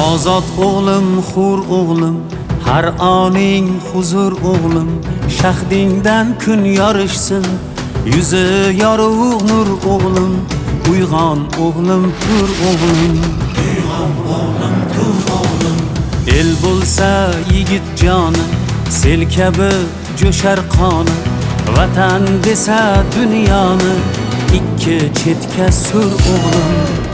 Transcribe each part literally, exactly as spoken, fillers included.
Ozod o'g'lim, hur o'g'lim, har oning huzur o'g'lim, shahdingdan kun yorishsin, yuzi yorug' nur o'g'lim, uyg'on o'g'lim, tur o'g'lim, uyg'on o'g'lim, tur o'g'lim. El bo'lsa yigit joni, sel kabi jo'shar qoni, vatan desa dunyoni ikki chetga sur o'g'lim.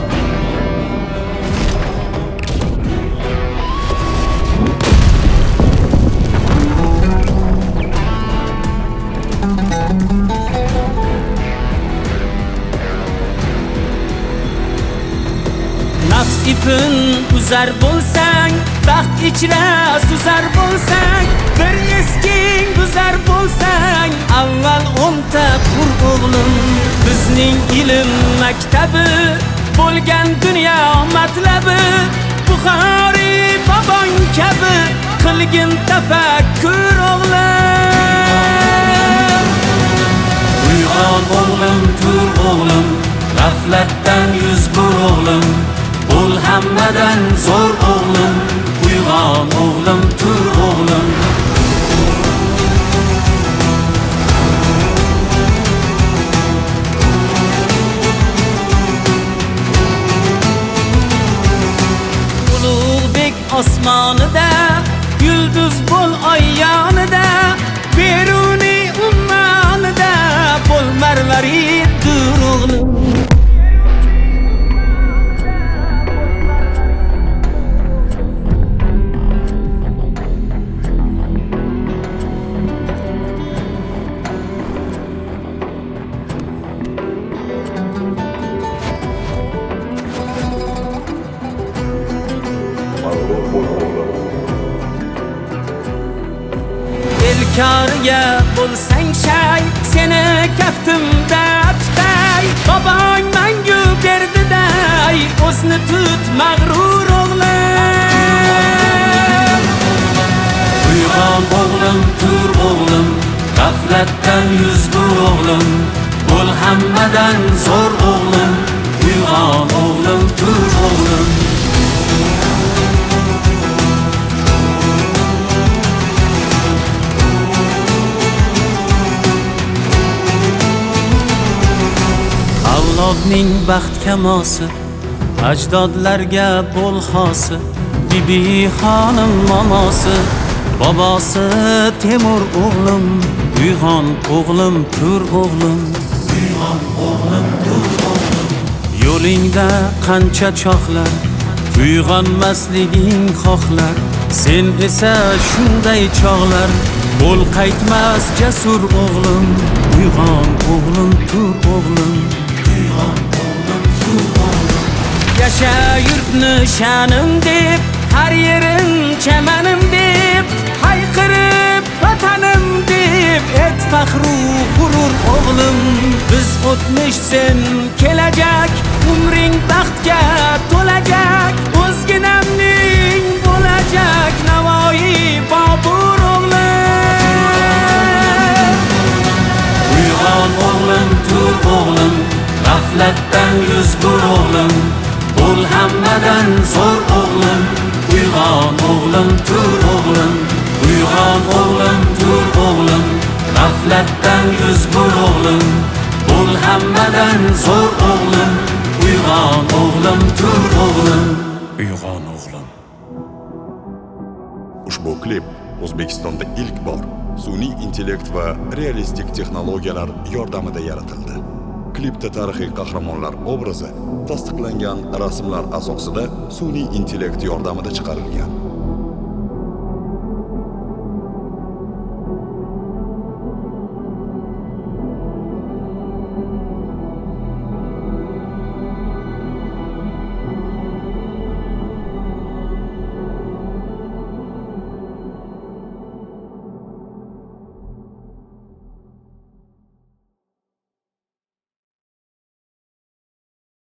Nafs ipin uzar bo'lsang, baxt ichra suzar bo'lsang, bir esking buzar bo'lsang, avval o'nta qur o'g'lim. Bizning ilm maktabi bo'lgan dunyo matlabi, Buxoriy bobong kabi qilgin tafakkur o'g'lim. Uyg'on o'g'lim, tur o'g'lim, g'aflatdan yuz bur o'g'lim, bo'l hammadan zo'r o'g'lim, uyg'on o'g'lim, tur o'g'lim. Ulug'bek osmonida, yulduz bo'l oy yonida, beruniy ummonida bo'l marvarid tur o'g'lim. Elkoriga bo'lsang shay, seni kaftimda tutay, bobong mangu berdiday, o'zni tut mag'rur o'g'lim. Uyg'on o'g'lim, tur o'g'lim, g'aflatdan yuz bur o'g'lim, bo'l hammadan zo'r o'g'lim, uyg'on o'g'lim, tur o'g'lim. Avlodning baxt kamosi, ajdodlarga bo'l xosi, bibi xonim momosi, bobosi Temur o'g'lim, uyg'on o'g'lim, tur o'g'lim, uyg'on o'g'lim, tur o'g'lim. Yo'lingda qancha choqlar, uyg'onmasliging xohlar, sen esa shunday chog'lar, bo'l qaytmas jasur o'g'lim, uyg'on o'g'lim, tur o'g'lim. Yasha yurtni sha'nim deb, har yerim chamanim deb, hayqirib vatanim deb, et faxru g'urur o'g'lim. Biz o'tmish, sen kelajak, umring baxtga to'lajak, o'zginamning bo'lajak Navoiy Bobur o'g'lim. Uyg'on o'g'lim, tur o'g'lim, g'aflatdan yuz bur o'g'lim, bo'l hammadan zo'r o'g'lim, uyg'on o'g'lim, tur o'g'lim, uyg'on o'g'lim, tur o'g'lim, g'aflatdan yuz bur o'g'lim, bo'l hammadan zo'r o'g'lim, uyg'on o'g'lim, tur o'g'lim, uyg'on o'g'lim. Ushbu klip O'zbekistonda ilk bor sun'iy intellekt va realistik texnologiyalar yordamida yaratildi. Klipda tarixiy qahramonlar obrazi tasdiqlangan rasmlar asosida sun'iy intellekt yordamida chiqarilgan.